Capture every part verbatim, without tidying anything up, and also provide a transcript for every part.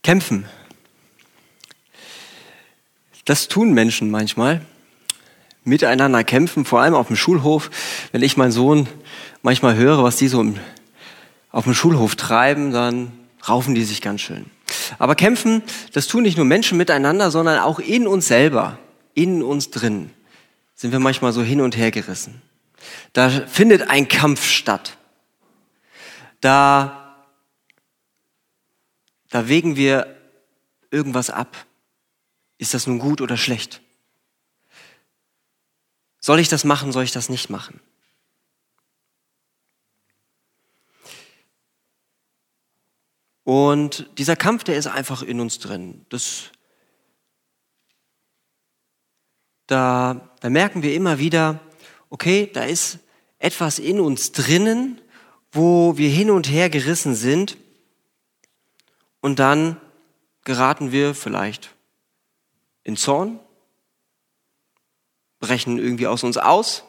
Kämpfen. Das tun Menschen manchmal. Miteinander kämpfen, vor allem auf dem Schulhof. Wenn ich meinen Sohn manchmal höre, was die so im, auf dem Schulhof treiben, dann raufen die sich ganz schön. Aber kämpfen, das tun nicht nur Menschen miteinander, sondern auch in uns selber, in uns drin, sind wir manchmal so hin und her gerissen. Da findet ein Kampf statt. Da Da wägen wir irgendwas ab. Ist das nun gut oder schlecht? Soll ich das machen, soll ich das nicht machen? Und dieser Kampf, der ist einfach in uns drin. Das, da, da merken wir immer wieder, okay, da ist etwas in uns drinnen, wo wir hin und her gerissen sind. Und dann geraten wir vielleicht in Zorn, brechen irgendwie aus uns aus.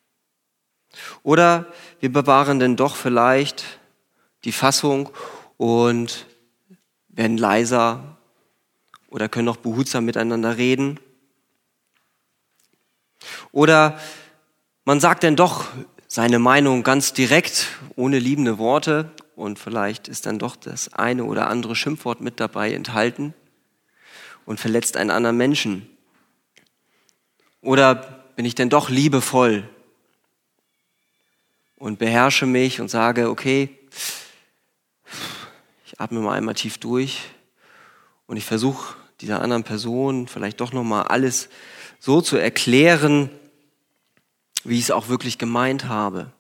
Oder wir bewahren dann doch vielleicht die Fassung und werden leiser oder können noch behutsam miteinander reden. Oder man sagt dann doch seine Meinung ganz direkt, ohne liebende Worte. Und vielleicht ist dann doch das eine oder andere Schimpfwort mit dabei enthalten und verletzt einen anderen Menschen. Oder bin ich denn doch liebevoll und beherrsche mich und sage, okay, ich atme mal einmal tief durch und ich versuche dieser anderen Person vielleicht doch nochmal alles so zu erklären, wie ich es auch wirklich gemeint habe.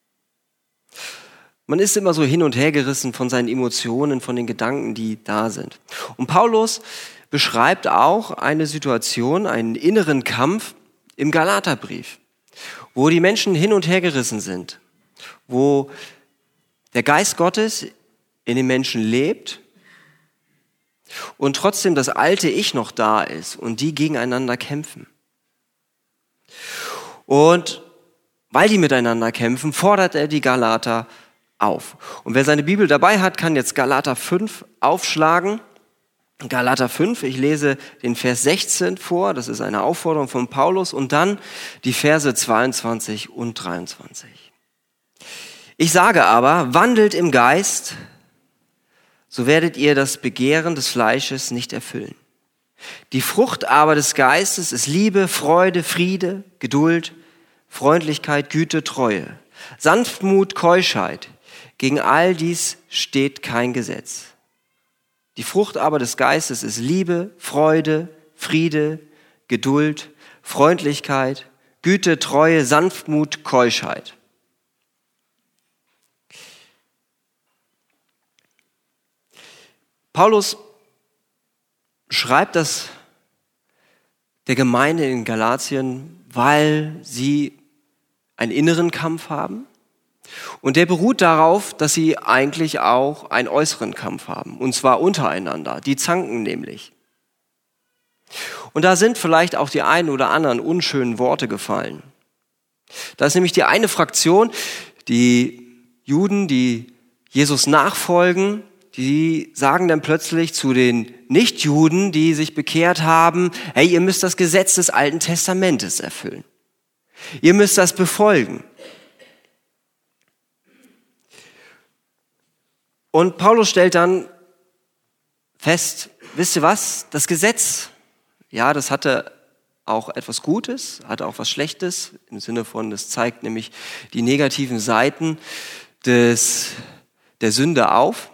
Man ist immer so hin und her gerissen von seinen Emotionen, von den Gedanken, die da sind. Und Paulus beschreibt auch eine Situation, einen inneren Kampf im Galaterbrief, wo die Menschen hin und her gerissen sind, wo der Geist Gottes in den Menschen lebt und trotzdem das alte Ich noch da ist und die gegeneinander kämpfen. Und weil die miteinander kämpfen, fordert er die Galater auf. Und wer seine Bibel dabei hat, kann jetzt Galater fünf aufschlagen. Galater fünf, ich lese den Vers sechzehn vor, das ist eine Aufforderung von Paulus, und dann die Verse zweiundzwanzig und dreiundzwanzig. Ich sage aber, wandelt im Geist, so werdet ihr das Begehren des Fleisches nicht erfüllen. Die Frucht aber des Geistes ist Liebe, Freude, Friede, Geduld, Freundlichkeit, Güte, Treue, Sanftmut, Keuschheit. Gegen all dies steht kein Gesetz. Die Frucht aber des Geistes ist Liebe, Freude, Friede, Geduld, Freundlichkeit, Güte, Treue, Sanftmut, Keuschheit. Paulus schreibt das der Gemeinde in Galatien, weil sie einen inneren Kampf haben. Und der beruht darauf, dass sie eigentlich auch einen äußeren Kampf haben, und zwar untereinander. Die zanken nämlich. Und da sind vielleicht auch die einen oder anderen unschönen Worte gefallen. Da ist nämlich die eine Fraktion, die Juden, die Jesus nachfolgen, die sagen dann plötzlich zu den Nichtjuden, die sich bekehrt haben, hey, ihr müsst das Gesetz des Alten Testamentes erfüllen. Ihr müsst das befolgen. Und Paulus stellt dann fest, wisst ihr was, das Gesetz, ja, das hatte auch etwas Gutes, hatte auch was Schlechtes, im Sinne von, das zeigt nämlich die negativen Seiten des, der Sünde auf.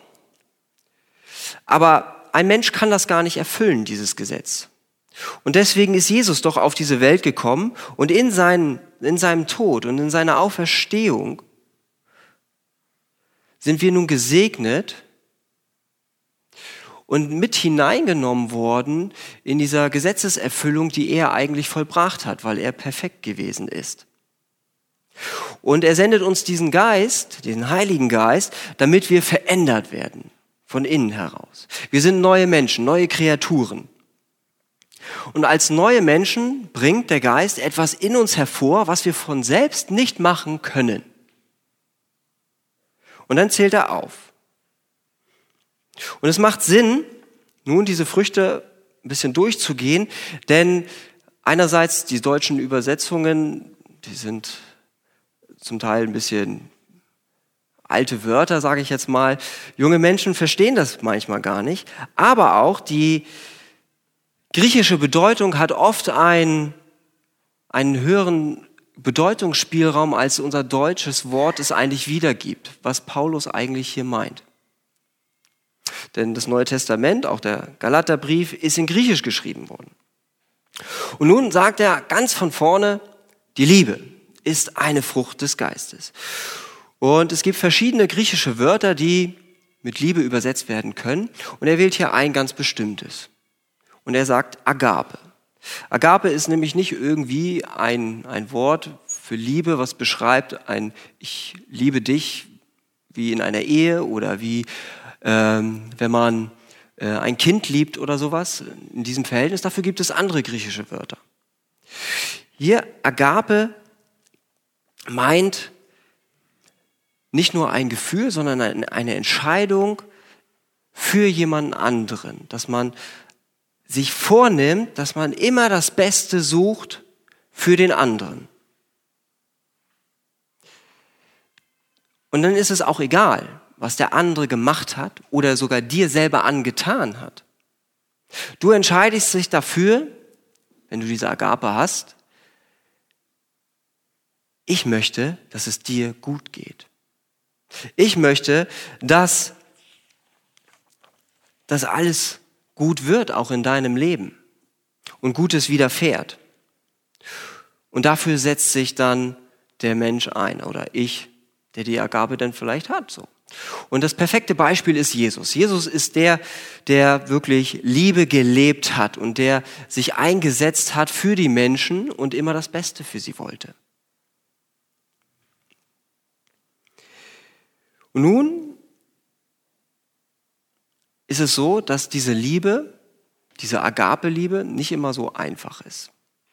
Aber ein Mensch kann das gar nicht erfüllen, dieses Gesetz. Und deswegen ist Jesus doch auf diese Welt gekommen und in, seinen, in seinem Tod und in seiner Auferstehung sind wir nun gesegnet und mit hineingenommen worden in dieser Gesetzeserfüllung, die er eigentlich vollbracht hat, weil er perfekt gewesen ist. Und er sendet uns diesen Geist, den Heiligen Geist, damit wir verändert werden, von innen heraus. Wir sind neue Menschen, neue Kreaturen. Und als neue Menschen bringt der Geist etwas in uns hervor, was wir von selbst nicht machen können. Und dann zählt er auf. Und es macht Sinn, nun diese Früchte ein bisschen durchzugehen, denn einerseits die deutschen Übersetzungen, die sind zum Teil ein bisschen alte Wörter, sage ich jetzt mal. Junge Menschen verstehen das manchmal gar nicht, aber auch die griechische Bedeutung hat oft einen, einen höheren Bedeutungsspielraum, als unser deutsches Wort es eigentlich wiedergibt, was Paulus eigentlich hier meint. Denn das Neue Testament, auch der Galaterbrief, ist in Griechisch geschrieben worden. Und nun sagt er ganz von vorne, die Liebe ist eine Frucht des Geistes. Und es gibt verschiedene griechische Wörter, die mit Liebe übersetzt werden können. Und er wählt hier ein ganz bestimmtes. Und er sagt Agape. Agape ist nämlich nicht irgendwie ein, ein Wort für Liebe, was beschreibt ein Ich liebe dich wie in einer Ehe oder wie ähm, wenn man äh, ein Kind liebt oder sowas in diesem Verhältnis. Dafür gibt es andere griechische Wörter. Hier Agape meint nicht nur ein Gefühl, sondern eine Entscheidung für jemanden anderen, dass man sich vornimmt, dass man immer das Beste sucht für den anderen. Und dann ist es auch egal, was der andere gemacht hat oder sogar dir selber angetan hat. Du entscheidest dich dafür, wenn du diese Agape hast, ich möchte, dass es dir gut geht. Ich möchte, dass das alles gut wird, auch in deinem Leben und Gutes widerfährt. Und dafür setzt sich dann der Mensch ein oder ich, der die Agape dann vielleicht hat. So. Und das perfekte Beispiel ist Jesus. Jesus ist der, der wirklich Liebe gelebt hat und der sich eingesetzt hat für die Menschen und immer das Beste für sie wollte. Und nun ist es so, dass diese Liebe, diese Agape-Liebe nicht immer so einfach ist.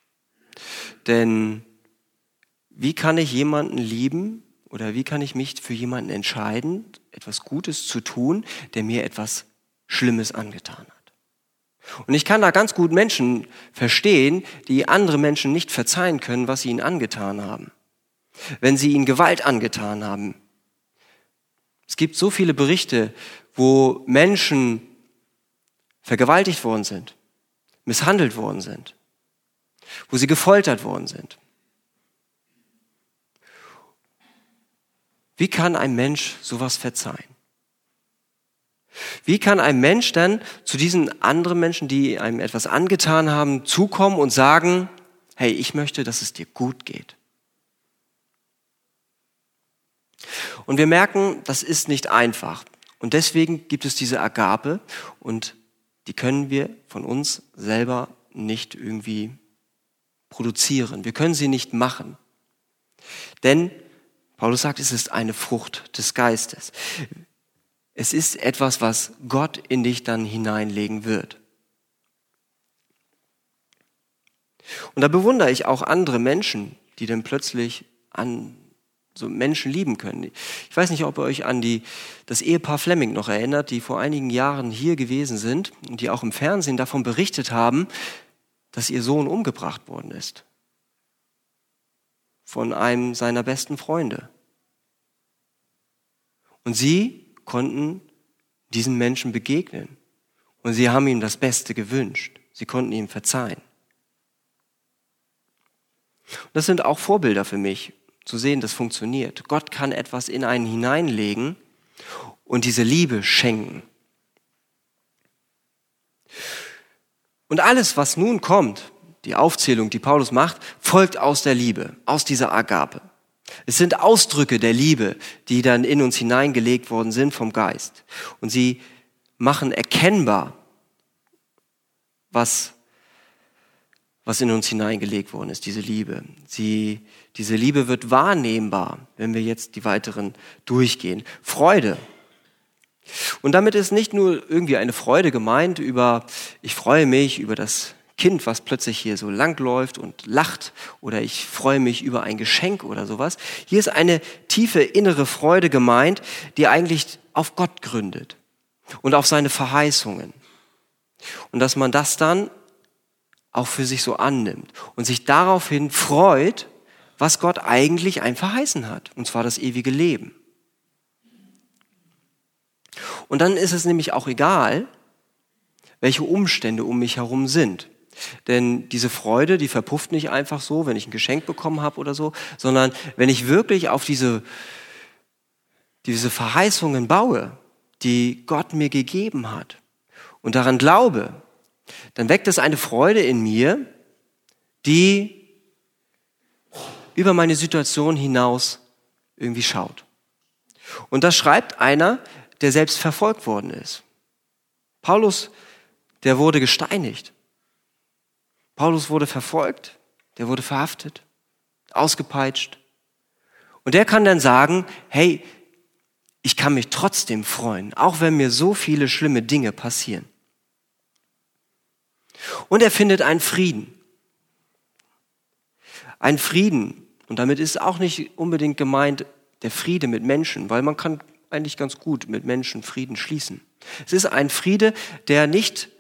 Denn wie kann ich jemanden lieben oder wie kann ich mich für jemanden entscheiden, etwas Gutes zu tun, der mir etwas Schlimmes angetan hat? Und ich kann da ganz gut Menschen verstehen, die andere Menschen nicht verzeihen können, was sie ihnen angetan haben. Wenn sie ihnen Gewalt angetan haben. Es gibt so viele Berichte, wo Menschen vergewaltigt worden sind, misshandelt worden sind, wo sie gefoltert worden sind. Wie kann ein Mensch sowas verzeihen? Wie kann ein Mensch dann zu diesen anderen Menschen, die einem etwas angetan haben, zukommen und sagen, hey, ich möchte, dass es dir gut geht? Und wir merken, das ist nicht einfach. Und deswegen gibt es diese Agape und die können wir von uns selber nicht irgendwie produzieren. Wir können sie nicht machen. Denn Paulus sagt, es ist eine Frucht des Geistes. Es ist etwas, was Gott in dich dann hineinlegen wird. Und da bewundere ich auch andere Menschen, die dann plötzlich an so Menschen lieben können. Ich weiß nicht, ob ihr euch an die, das Ehepaar Fleming noch erinnert, die vor einigen Jahren hier gewesen sind und die auch im Fernsehen davon berichtet haben, dass ihr Sohn umgebracht worden ist. Von einem seiner besten Freunde. Und sie konnten diesem Menschen begegnen. Und sie haben ihm das Beste gewünscht. Sie konnten ihm verzeihen. Und das sind auch Vorbilder für mich, zu sehen, das funktioniert. Gott kann etwas in einen hineinlegen und diese Liebe schenken. Und alles, was nun kommt, die Aufzählung, die Paulus macht, folgt aus der Liebe, aus dieser Agape. Es sind Ausdrücke der Liebe, die dann in uns hineingelegt worden sind vom Geist. Und sie machen erkennbar, was was in uns hineingelegt worden ist, diese Liebe. Sie, diese Liebe wird wahrnehmbar, wenn wir jetzt die weiteren durchgehen. Freude. Und damit ist nicht nur irgendwie eine Freude gemeint über, ich freue mich über das Kind, was plötzlich hier so langläuft und lacht, oder ich freue mich über ein Geschenk oder sowas. Hier ist eine tiefe innere Freude gemeint, die eigentlich auf Gott gründet und auf seine Verheißungen. Und dass man das dann auch für sich so annimmt und sich daraufhin freut, was Gott eigentlich einem verheißen hat, und zwar das ewige Leben. Und dann ist es nämlich auch egal, welche Umstände um mich herum sind. Denn diese Freude, die verpufft nicht einfach so, wenn ich ein Geschenk bekommen habe oder so, sondern wenn ich wirklich auf diese, diese Verheißungen baue, die Gott mir gegeben hat und daran glaube, dann weckt es eine Freude in mir, die über meine Situation hinaus irgendwie schaut. Und das schreibt einer, der selbst verfolgt worden ist. Paulus, der wurde gesteinigt. Paulus wurde verfolgt, der wurde verhaftet, ausgepeitscht. Und der kann dann sagen, hey, ich kann mich trotzdem freuen, auch wenn mir so viele schlimme Dinge passieren. Und er findet einen Frieden. Ein Frieden, und damit ist auch nicht unbedingt gemeint der Friede mit Menschen, weil man kann eigentlich ganz gut mit Menschen Frieden schließen. Es ist ein Friede, der nicht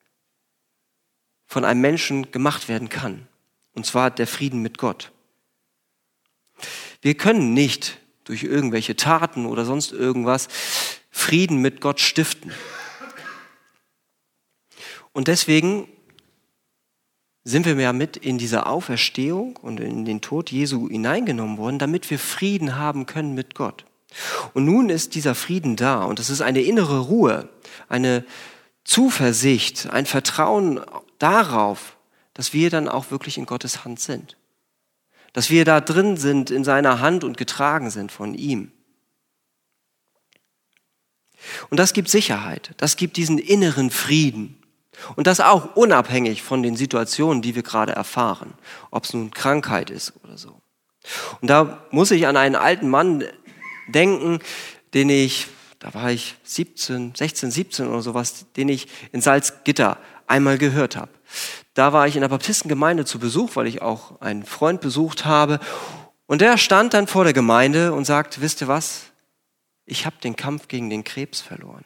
von einem Menschen gemacht werden kann, und zwar der Frieden mit Gott. Wir können nicht durch irgendwelche Taten oder sonst irgendwas Frieden mit Gott stiften. Und deswegen sind wir ja mit in diese Auferstehung und in den Tod Jesu hineingenommen worden, damit wir Frieden haben können mit Gott. Und nun ist dieser Frieden da und es ist eine innere Ruhe, eine Zuversicht, ein Vertrauen darauf, dass wir dann auch wirklich in Gottes Hand sind. Dass wir da drin sind in seiner Hand und getragen sind von ihm. Und das gibt Sicherheit, das gibt diesen inneren Frieden. Und das auch unabhängig von den Situationen, die wir gerade erfahren. Ob es nun Krankheit ist oder so. Und da muss ich an einen alten Mann denken, den ich, da war ich siebzehn, sechzehn, siebzehn oder sowas, den ich in Salzgitter einmal gehört habe. Da war ich in der Baptistengemeinde zu Besuch, weil ich auch einen Freund besucht habe. Und der stand dann vor der Gemeinde und sagt, wisst ihr was? Ich habe den Kampf gegen den Krebs verloren.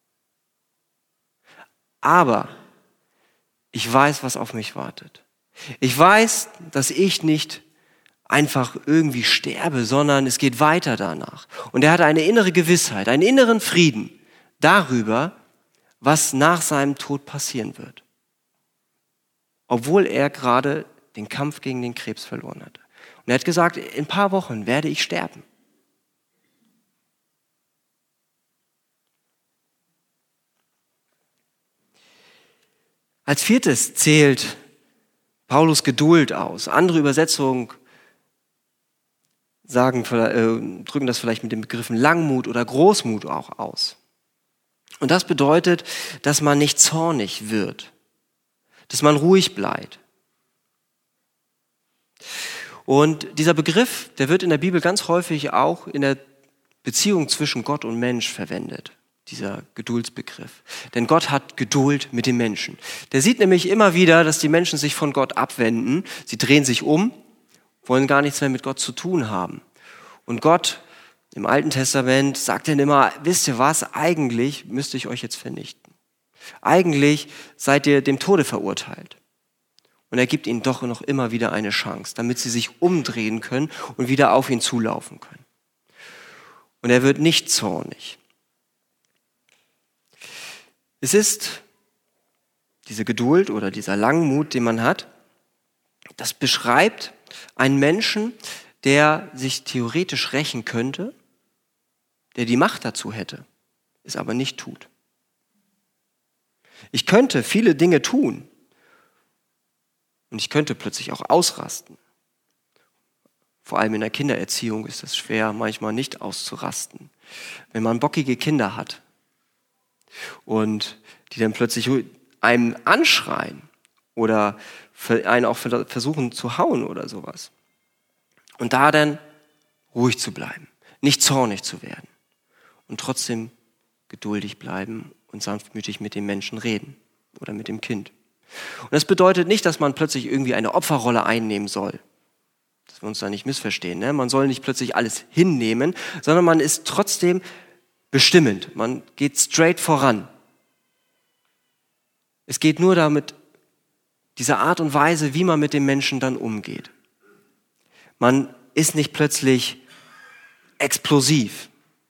Aber ich weiß, was auf mich wartet. Ich weiß, dass ich nicht einfach irgendwie sterbe, sondern es geht weiter danach. Und er hatte eine innere Gewissheit, einen inneren Frieden darüber, was nach seinem Tod passieren wird. Obwohl er gerade den Kampf gegen den Krebs verloren hatte. Und er hat gesagt, in ein paar Wochen werde ich sterben. Als viertes zählt Paulus Geduld aus. Andere Übersetzungen sagen, äh, drücken das vielleicht mit den Begriffen Langmut oder Großmut auch aus. Und das bedeutet, dass man nicht zornig wird, dass man ruhig bleibt. Und dieser Begriff, der wird in der Bibel ganz häufig auch in der Beziehung zwischen Gott und Mensch verwendet. Dieser Geduldsbegriff. Denn Gott hat Geduld mit den Menschen. Der sieht nämlich immer wieder, dass die Menschen sich von Gott abwenden. Sie drehen sich um, wollen gar nichts mehr mit Gott zu tun haben. Und Gott im Alten Testament sagt dann immer, wisst ihr was, eigentlich müsste ich euch jetzt vernichten. Eigentlich seid ihr dem Tode verurteilt. Und er gibt ihnen doch noch immer wieder eine Chance, damit sie sich umdrehen können und wieder auf ihn zulaufen können. Und er wird nicht zornig. Es ist diese Geduld oder dieser Langmut, den man hat, das beschreibt einen Menschen, der sich theoretisch rächen könnte, der die Macht dazu hätte, es aber nicht tut. Ich könnte viele Dinge tun und ich könnte plötzlich auch ausrasten. Vor allem in der Kindererziehung ist es schwer, manchmal nicht auszurasten. Wenn man bockige Kinder hat, und die dann plötzlich einem anschreien oder einen auch versuchen zu hauen oder sowas. Und da dann ruhig zu bleiben, nicht zornig zu werden und trotzdem geduldig bleiben und sanftmütig mit dem Menschen reden oder mit dem Kind. Und das bedeutet nicht, dass man plötzlich irgendwie eine Opferrolle einnehmen soll. Dass wir uns da nicht missverstehen. Ne? Man soll nicht plötzlich alles hinnehmen, sondern man ist trotzdem bestimmend. Man geht straight voran. Es geht nur damit, diese Art und Weise, wie man mit dem Menschen dann umgeht. Man ist nicht plötzlich explosiv.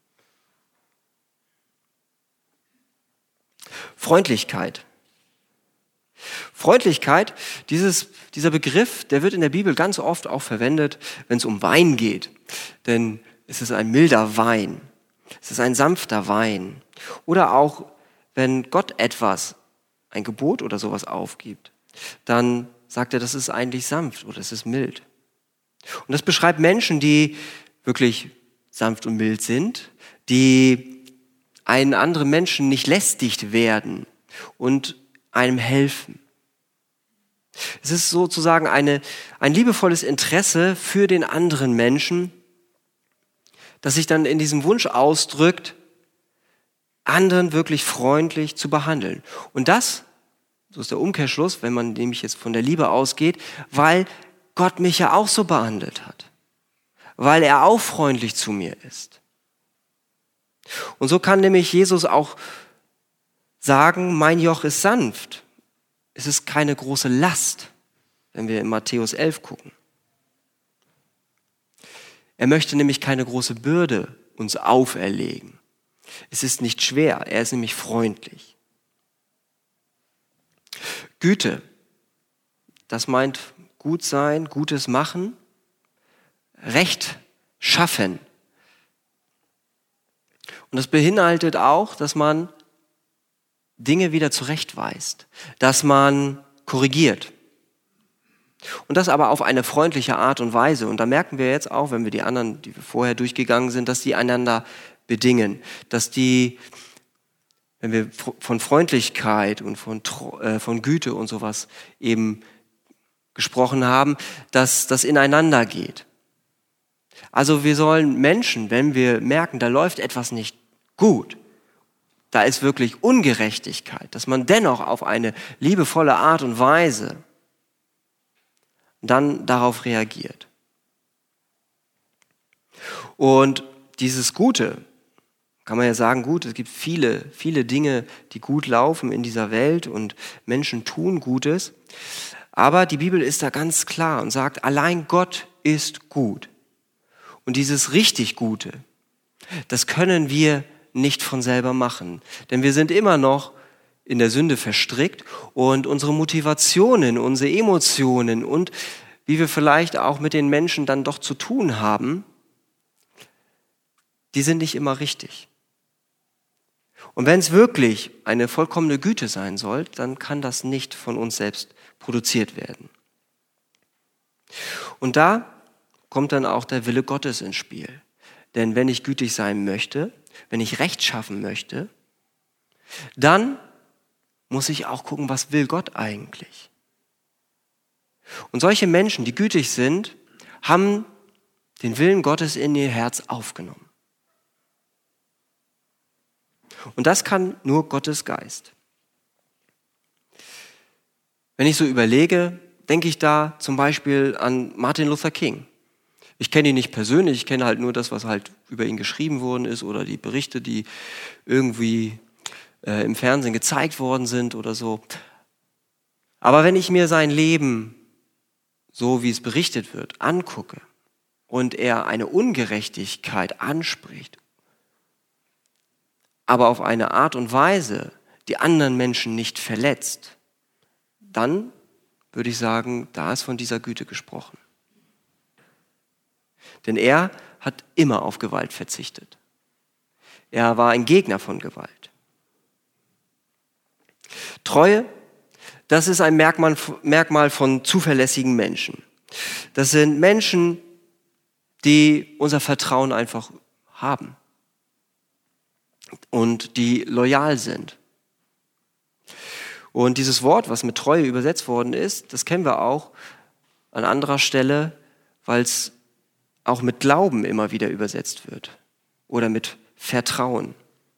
Freundlichkeit. Freundlichkeit, dieses, dieser Begriff, der wird in der Bibel ganz oft auch verwendet, wenn es um Wein geht. Denn es ist ein milder Wein. Es ist ein sanfter Wein. Oder auch, wenn Gott etwas, ein Gebot oder sowas aufgibt, dann sagt er, das ist eigentlich sanft oder es ist mild. Und das beschreibt Menschen, die wirklich sanft und mild sind, die einen anderen Menschen nicht lästig werden und einem helfen. Es ist sozusagen eine, ein liebevolles Interesse für den anderen Menschen, das sich dann in diesem Wunsch ausdrückt, anderen wirklich freundlich zu behandeln. Und das, so ist der Umkehrschluss, wenn man nämlich jetzt von der Liebe ausgeht, weil Gott mich ja auch so behandelt hat. Weil er auch freundlich zu mir ist. Und so kann nämlich Jesus auch sagen, mein Joch ist sanft. Es ist keine große Last, wenn wir in Matthäus elf gucken. Er möchte nämlich keine große Bürde uns auferlegen. Es ist nicht schwer, er ist nämlich freundlich. Güte, das meint gut sein, Gutes machen, Recht schaffen. Und das beinhaltet auch, dass man Dinge wieder zurechtweist, dass man korrigiert. Und das aber auf eine freundliche Art und Weise. Und da merken wir jetzt auch, wenn wir die anderen, die wir vorher durchgegangen sind, dass die einander bedingen, dass die, wenn wir von Freundlichkeit und von, äh, von Güte und sowas eben gesprochen haben, dass das ineinander geht. Also wir sollen Menschen, wenn wir merken, da läuft etwas nicht gut, da ist wirklich Ungerechtigkeit, dass man dennoch auf eine liebevolle Art und Weise dann darauf reagiert. Und dieses Gute, kann man ja sagen, gut, es gibt viele, viele Dinge, die gut laufen in dieser Welt und Menschen tun Gutes. Aber die Bibel ist da ganz klar und sagt, allein Gott ist gut. Und dieses richtig Gute, das können wir nicht von selber machen. Denn wir sind immer noch in der Sünde verstrickt und unsere Motivationen, unsere Emotionen und wie wir vielleicht auch mit den Menschen dann doch zu tun haben, die sind nicht immer richtig. Und wenn es wirklich eine vollkommene Güte sein soll, dann kann das nicht von uns selbst produziert werden. Und da kommt dann auch der Wille Gottes ins Spiel. Denn wenn ich gütig sein möchte, wenn ich Recht schaffen möchte, dann muss ich auch gucken, was will Gott eigentlich? Und solche Menschen, die gütig sind, haben den Willen Gottes in ihr Herz aufgenommen. Und das kann nur Gottes Geist. Wenn ich so überlege, denke ich da zum Beispiel an Martin Luther King. Ich kenne ihn nicht persönlich, ich kenne halt nur das, was halt über ihn geschrieben worden ist oder die Berichte, die irgendwie äh, im Fernsehen gezeigt worden sind oder so. Aber wenn ich mir sein Leben, so wie es berichtet wird, angucke und er eine Ungerechtigkeit anspricht, aber auf eine Art und Weise, die anderen Menschen nicht verletzt, dann würde ich sagen, da ist von dieser Güte gesprochen. Denn er hat immer auf Gewalt verzichtet. Er war ein Gegner von Gewalt. Treue, das ist ein Merkmal, Merkmal von zuverlässigen Menschen. Das sind Menschen, die unser Vertrauen einfach haben und die loyal sind. Und dieses Wort, was mit Treue übersetzt worden ist, das kennen wir auch an anderer Stelle, weil es auch mit Glauben immer wieder übersetzt wird oder mit Vertrauen.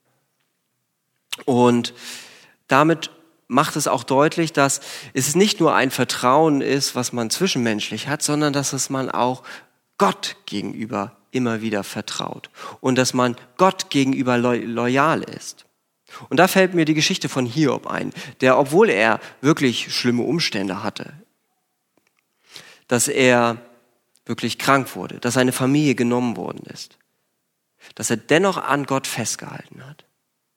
Und damit macht es auch deutlich, dass es nicht nur ein Vertrauen ist, was man zwischenmenschlich hat, sondern dass es man auch Gott gegenüber immer wieder vertraut und dass man Gott gegenüber loyal ist. Und da fällt mir die Geschichte von Hiob ein, der, obwohl er wirklich schlimme Umstände hatte, dass er wirklich krank wurde, dass seine Familie genommen worden ist, dass er dennoch an Gott festgehalten hat.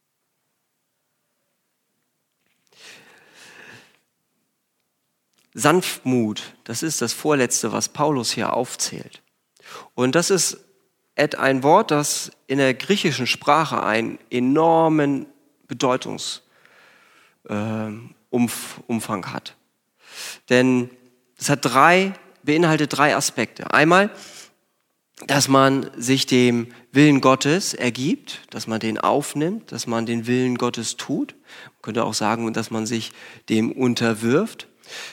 Sanftmut, das ist das Vorletzte, was Paulus hier aufzählt. Und das ist ein Wort, das in der griechischen Sprache einen enormen Bedeutungsumfang hat. Denn es hat drei, beinhaltet drei Aspekte. Einmal, dass man sich dem Willen Gottes ergibt, dass man den aufnimmt, dass man den Willen Gottes tut. Man könnte auch sagen, dass man sich dem unterwirft,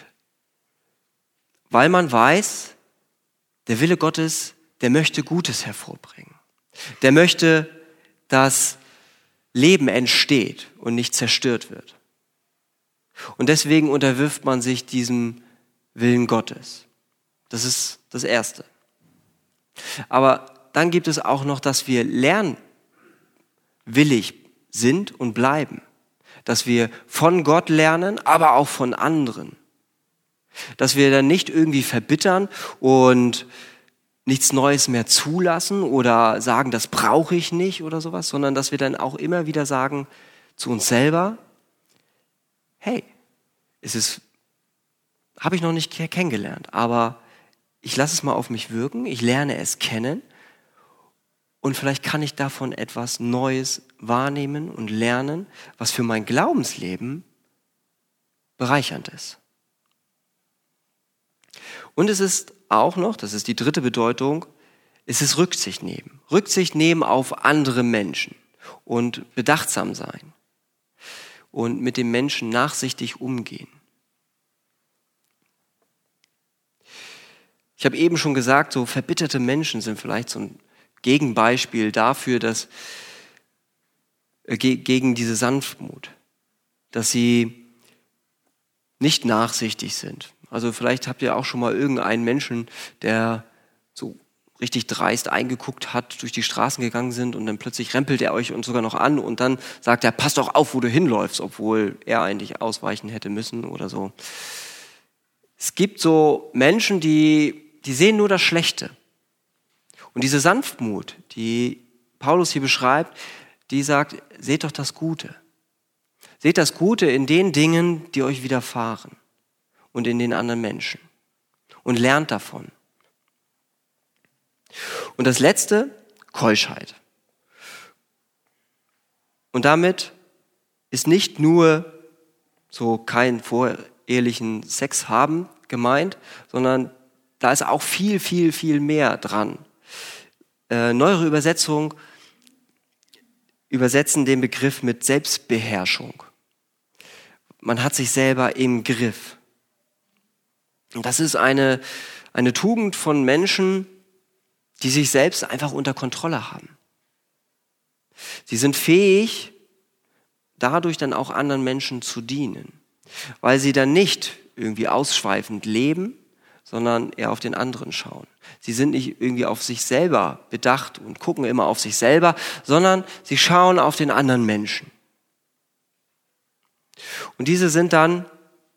weil man weiß, der Wille Gottes, der möchte Gutes hervorbringen. Der möchte, dass Leben entsteht und nicht zerstört wird. Und deswegen unterwirft man sich diesem Willen Gottes. Das ist das Erste. Aber dann gibt es auch noch, dass wir lernwillig sind und bleiben. Dass wir von Gott lernen, aber auch von anderen. Dass wir dann nicht irgendwie verbittern und nichts Neues mehr zulassen oder sagen, das brauche ich nicht oder sowas, sondern dass wir dann auch immer wieder sagen zu uns selber, hey, es ist, habe ich noch nicht kennengelernt, aber ich lasse es mal auf mich wirken, ich lerne es kennen und vielleicht kann ich davon etwas Neues wahrnehmen und lernen, was für mein Glaubensleben bereichernd ist. Und es ist auch noch, das ist die dritte Bedeutung, es ist Rücksicht nehmen. Rücksicht nehmen auf andere Menschen und bedachtsam sein und mit dem Menschen nachsichtig umgehen. Ich habe eben schon gesagt, so verbitterte Menschen sind vielleicht so ein Gegenbeispiel dafür, dass äh, ge- gegen diese Sanftmut, dass sie nicht nachsichtig sind. Also vielleicht habt ihr auch schon mal irgendeinen Menschen, der so richtig dreist eingeguckt hat, durch die Straßen gegangen sind und dann plötzlich rempelt er euch und sogar noch an und dann sagt er, pass doch auf, wo du hinläufst, obwohl er eigentlich ausweichen hätte müssen oder so. Es gibt so Menschen, die Die sehen nur das Schlechte. Und diese Sanftmut, die Paulus hier beschreibt, die sagt, seht doch das Gute. Seht das Gute in den Dingen, die euch widerfahren und in den anderen Menschen. Und lernt davon. Und das Letzte, Keuschheit. Und damit ist nicht nur so keinen vorehelichen Sex haben gemeint, sondern da ist auch viel, viel, viel mehr dran. Äh, neuere Übersetzungen übersetzen den Begriff mit Selbstbeherrschung. Man hat sich selber im Griff. Und das ist eine, eine Tugend von Menschen, die sich selbst einfach unter Kontrolle haben. Sie sind fähig, dadurch dann auch anderen Menschen zu dienen, weil sie dann nicht irgendwie ausschweifend leben, sondern eher auf den anderen schauen. Sie sind nicht irgendwie auf sich selber bedacht und gucken immer auf sich selber, sondern sie schauen auf den anderen Menschen. Und diese sind dann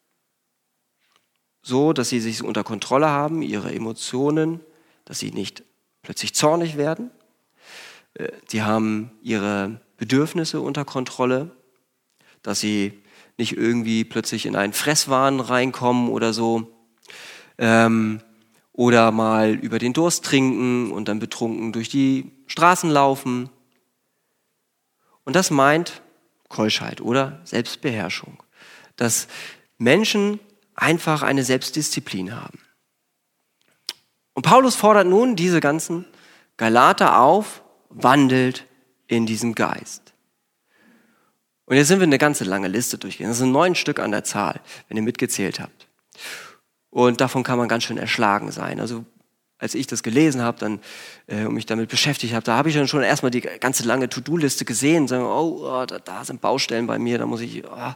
so, dass sie sich unter Kontrolle haben, ihre Emotionen, dass sie nicht plötzlich zornig werden. Sie haben ihre Bedürfnisse unter Kontrolle, dass sie nicht irgendwie plötzlich in einen Fresswahn reinkommen oder so. Ähm, oder mal über den Durst trinken und dann betrunken durch die Straßen laufen. Und das meint Keuschheit oder Selbstbeherrschung. Dass Menschen einfach eine Selbstdisziplin haben. Und Paulus fordert nun diese ganzen Galater auf, wandelt in diesem Geist. Und jetzt sind wir eine ganze lange Liste durchgegangen. Das sind neun Stück an der Zahl, wenn ihr mitgezählt habt. Und davon kann man ganz schön erschlagen sein. Also als ich das gelesen habe dann, äh, und mich damit beschäftigt habe, da habe ich dann schon erstmal die ganze lange To-Do-Liste gesehen und sagen, oh, oh da, da sind Baustellen bei mir, da muss ich... Oh.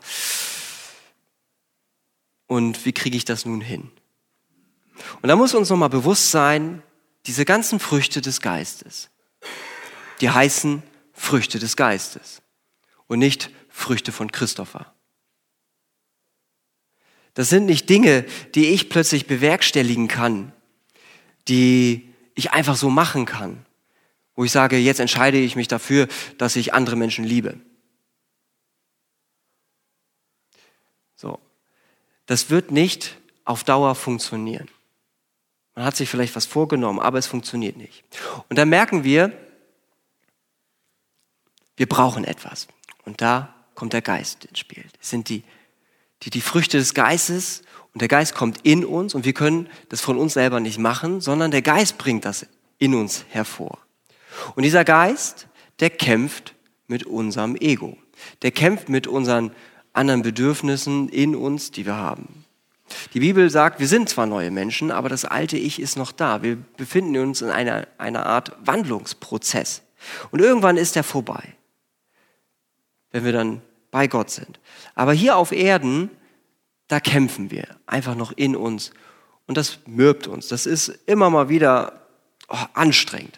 Und wie kriege ich das nun hin? Und da muss uns nochmal bewusst sein, diese ganzen Früchte des Geistes, die heißen Früchte des Geistes und nicht Früchte von Christopher. Das sind nicht Dinge, die ich plötzlich bewerkstelligen kann, die ich einfach so machen kann, wo ich sage, jetzt entscheide ich mich dafür, dass ich andere Menschen liebe. So. Das wird nicht auf Dauer funktionieren. Man hat sich vielleicht was vorgenommen, aber es funktioniert nicht. Und dann merken wir, wir brauchen etwas. Und da kommt der Geist ins Spiel. Das sind die, die, die Früchte des Geistes und der Geist kommt in uns und wir können das von uns selber nicht machen, sondern der Geist bringt das in uns hervor. Und dieser Geist, der kämpft mit unserem Ego. Der kämpft mit unseren anderen Bedürfnissen in uns, die wir haben. Die Bibel sagt, wir sind zwar neue Menschen, aber das alte Ich ist noch da. Wir befinden uns in einer, einer Art Wandlungsprozess. Und irgendwann ist der vorbei, wenn wir dann bei Gott sind. Aber hier auf Erden, da kämpfen wir einfach noch in uns. Und das mürbt uns. Das ist immer mal wieder oh, anstrengend.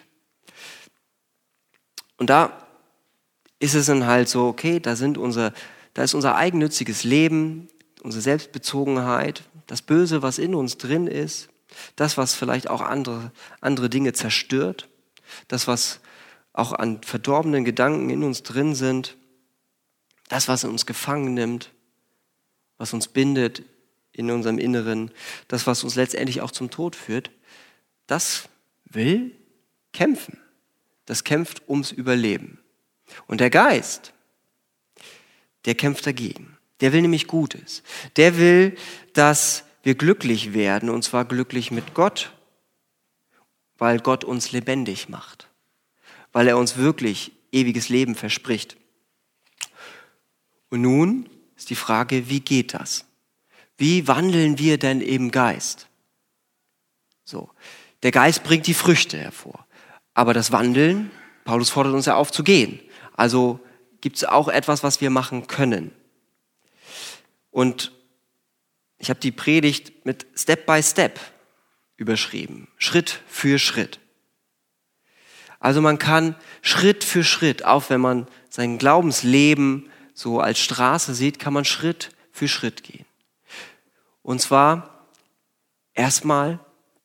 Und da ist es dann halt so, okay, da, sind unsere, da ist unser eigennütziges Leben, unsere Selbstbezogenheit, das Böse, was in uns drin ist, das, was vielleicht auch andere, andere Dinge zerstört, das, was auch an verdorbenen Gedanken in uns drin sind, das, was uns gefangen nimmt, was uns bindet in unserem Inneren, das, was uns letztendlich auch zum Tod führt, das will kämpfen. Das kämpft ums Überleben. Und der Geist, der kämpft dagegen. Der will nämlich Gutes. Der will, dass wir glücklich werden, und zwar glücklich mit Gott, weil Gott uns lebendig macht, weil er uns wirklich ewiges Leben verspricht. Und nun ist die Frage, wie geht das? Wie wandeln wir denn im Geist? So, der Geist bringt die Früchte hervor, aber das Wandeln, Paulus fordert uns ja auf zu gehen. Also gibt es auch etwas, was wir machen können. Und ich habe die Predigt mit Step by Step überschrieben, Schritt für Schritt. Also man kann Schritt für Schritt, auch wenn man sein Glaubensleben so als Straße sieht, kann man Schritt für Schritt gehen. Und zwar erstmal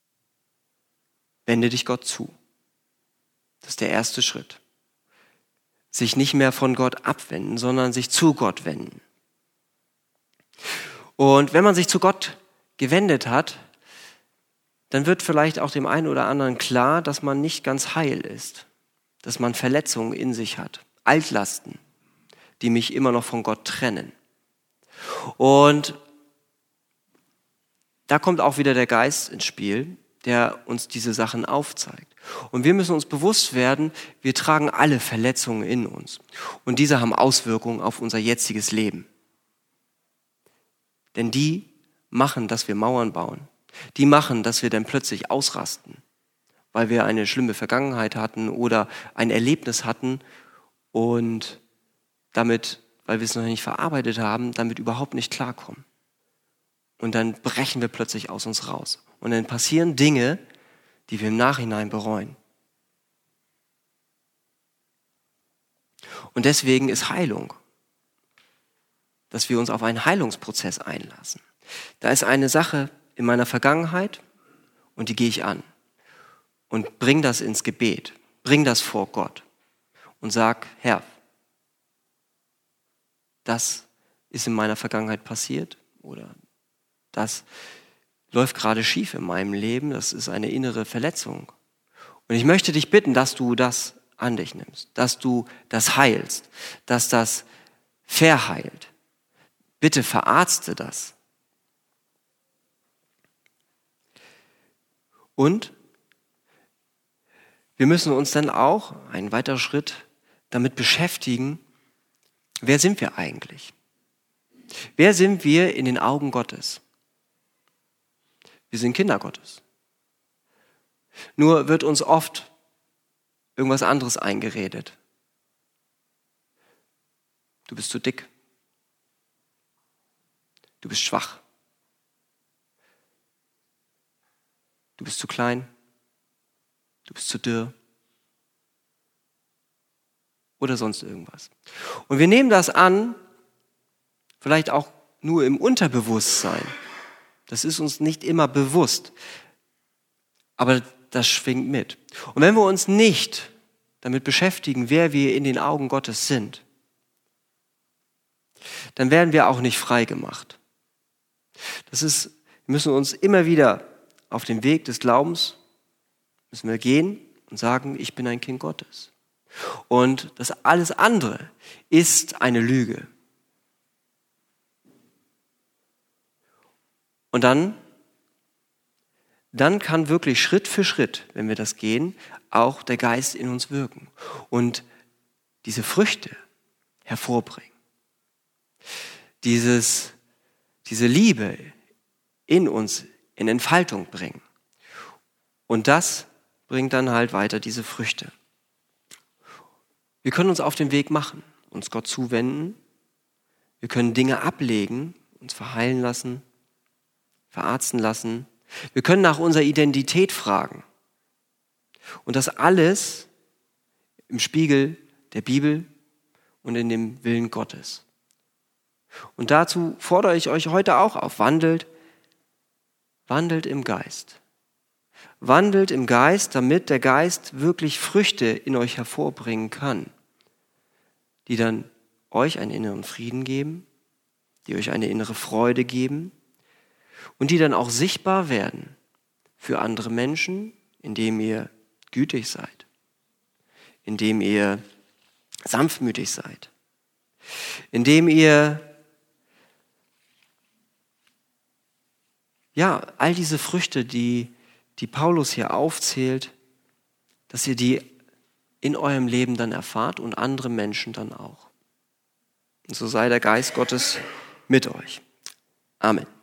wende dich Gott zu. Das ist der erste Schritt. Sich nicht mehr von Gott abwenden, sondern sich zu Gott wenden. Und wenn man sich zu Gott gewendet hat, dann wird vielleicht auch dem einen oder anderen klar, dass man nicht ganz heil ist, dass man Verletzungen in sich hat, Altlasten, die mich immer noch von Gott trennen. Und da kommt auch wieder der Geist ins Spiel, der uns diese Sachen aufzeigt. Und wir müssen uns bewusst werden, wir tragen alle Verletzungen in uns. Und diese haben Auswirkungen auf unser jetziges Leben. Denn die machen, dass wir Mauern bauen. Die machen, dass wir dann plötzlich ausrasten, weil wir eine schlimme Vergangenheit hatten oder ein Erlebnis hatten und damit, weil wir es noch nicht verarbeitet haben, damit überhaupt nicht klarkommen. Und dann brechen wir plötzlich aus uns raus. Und dann passieren Dinge, die wir im Nachhinein bereuen. Und deswegen ist Heilung, dass wir uns auf einen Heilungsprozess einlassen. Da ist eine Sache in meiner Vergangenheit und die gehe ich an und bring das ins Gebet, bring das vor Gott und sag, Herr, das ist in meiner Vergangenheit passiert oder das läuft gerade schief in meinem Leben, das ist eine innere Verletzung. Und ich möchte dich bitten, dass du das an dich nimmst, dass du das heilst, dass das verheilt. Bitte verarzte das. Und wir müssen uns dann auch, ein weiterer Schritt, damit beschäftigen, wer sind wir eigentlich? Wer sind wir in den Augen Gottes? Wir sind Kinder Gottes. Nur wird uns oft irgendwas anderes eingeredet. Du bist zu dick. Du bist schwach. Du bist zu klein. Du bist zu dürr. oder sonst irgendwas. Und wir nehmen das an, vielleicht auch nur im Unterbewusstsein. Das ist uns nicht immer bewusst, aber das schwingt mit. Und wenn wir uns nicht damit beschäftigen, wer wir in den Augen Gottes sind, dann werden wir auch nicht frei gemacht. Das ist, wir müssen uns immer wieder auf den Weg des Glaubens müssen wir gehen und sagen, ich bin ein Kind Gottes. Und das alles andere ist eine Lüge. Und dann, dann kann wirklich Schritt für Schritt, wenn wir das gehen, auch der Geist in uns wirken und diese Früchte hervorbringen. Dieses, diese Liebe in uns in Entfaltung bringen. Und das bringt dann halt weiter diese Früchte. Wir können uns auf den Weg machen, uns Gott zuwenden. Wir können Dinge ablegen, uns verheilen lassen, verarzten lassen. Wir können nach unserer Identität fragen. Und das alles im Spiegel der Bibel und in dem Willen Gottes. Und dazu fordere ich euch heute auch auf, wandelt, wandelt im Geist. Wandelt im Geist, damit der Geist wirklich Früchte in euch hervorbringen kann, die dann euch einen inneren Frieden geben, die euch eine innere Freude geben und die dann auch sichtbar werden für andere Menschen, indem ihr gütig seid, indem ihr sanftmütig seid, indem ihr ja all diese Früchte, die die Paulus hier aufzählt, dass ihr die in eurem Leben dann erfahrt und andere Menschen dann auch. Und so sei der Geist Gottes mit euch. Amen.